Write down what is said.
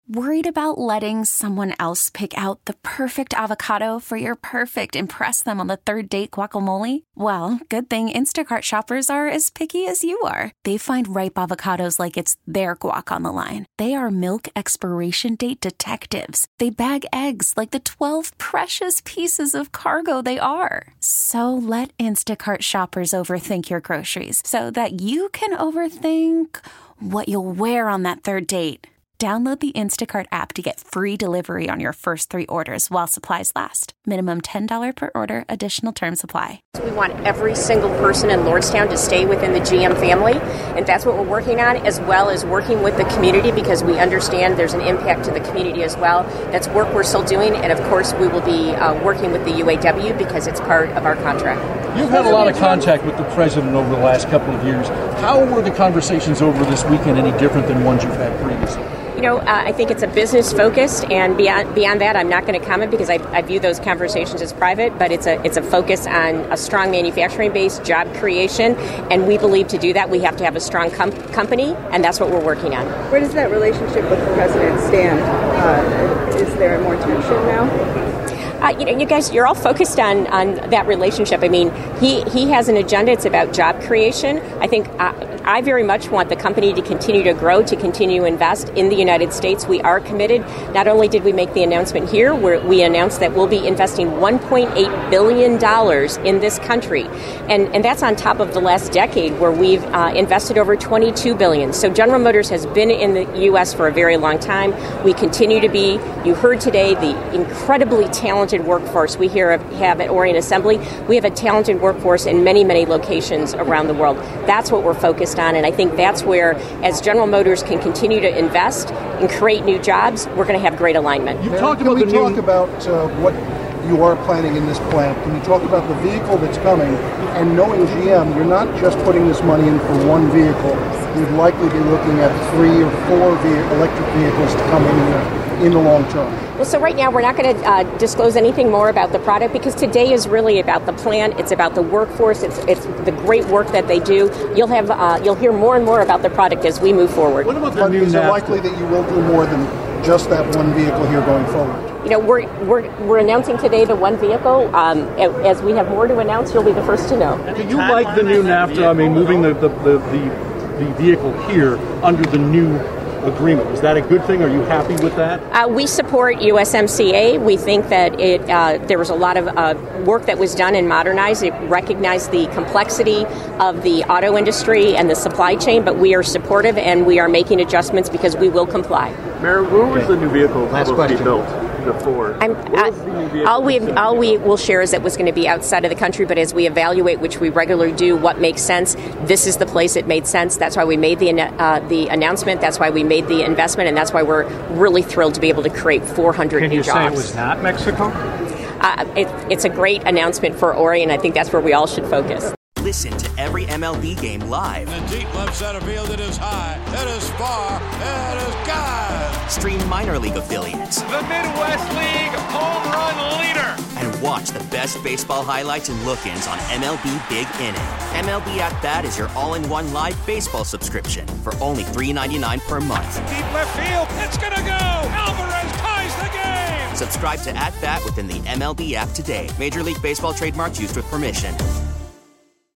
Worried about letting someone else pick out the perfect avocado for your perfect impress them on the third date guacamole? Well, good thing Instacart shoppers are as picky as you are. They find ripe avocados like it's their guac on the line. They are milk expiration date detectives. They bag eggs like the 12 precious pieces of cargo they are. So let Instacart shoppers overthink your groceries so that you can overthink what you'll wear on that third date. Download the Instacart app to get free delivery on your first 3 orders while supplies last. Minimum $10 per order. Additional terms apply. We want every single person in Lordstown to stay within the GM family, and that's what we're working on, as well as working with the community, because we understand there's an impact to the community as well. That's work we're still doing, and of course we will be working with the UAW because it's part of our contract. You've had a lot of contact with the president over the last couple of years. How were the conversations over this weekend any different than ones you've had previously? You know, I think it's a business focused, and beyond that, I'm not going to comment because I view those conversations as private. But it's a focus on a strong manufacturing base, job creation, and we believe to do that we have to have a strong company, and that's what we're working on. Where does that relationship with the president stand? Is there more tension now? You guys, you're all focused on that relationship. I mean, he has an agenda. It's about job creation. I think I very much want the company to continue to grow, to continue to invest in the United States. We are committed. Not only did we make the announcement here, where we announced that we'll be investing $1.8 billion in this country. And that's on top of the last decade where we've invested over $22 billion. So General Motors has been in the U.S. for a very long time. We continue to be. You heard today the incredibly talented workforce we have at Orion Assembly. We have a talented workforce in many, many locations around the world. That's what we're focused on, and I think that's where, as General Motors can continue to invest and create new jobs, we're going to have great alignment. Can we talk about what you are planning in this plant? Can you talk about the vehicle that's coming? And knowing GM, you're not just putting this money in for one vehicle. You'd likely be looking at 3 or 4 electric vehicles to come in the long term. Well, so right now we're not going to disclose anything more about the product because today is really about the plant. It's about the workforce. It's the great work that they do. You'll hear more and more about the product as we move forward. What about the new Is it likely that you will do more than just that one vehicle here going forward? You know, we're announcing today the one vehicle. As we have more to announce, you'll be the first to know. Do you like the new NAFTA? I mean, moving the vehicle here under the new agreement. Is that a good thing? Are you happy with that? We support USMCA. We think that there was a lot of work that was done and modernized. It recognized the complexity of the auto industry and the supply chain, but we are supportive and we are making adjustments because we will comply. Mayor, where was the new vehicle supposed to be built? All we will share is that it was going to be outside of the country, but as we evaluate, which we regularly do, what makes sense, this is the place it made sense. That's why we made the announcement. That's why we made the investment, and that's why we're really thrilled to be able to create 400 new jobs. Can you say it was not Mexico? It's a great announcement for Orion. I think that's where we all should focus. Listen to every MLB game live. In the deep left center field, it is high, it is far, it is gone. Stream minor league affiliates. The Midwest League home run leader. And watch the best baseball highlights and look-ins on MLB Big Inning. MLB At Bat is your all-in-one live baseball subscription for only $3.99 per month. Deep left field, it's gonna go. Alvarez ties the game. Subscribe to At Bat within the MLB app today. Major League Baseball trademarks used with permission.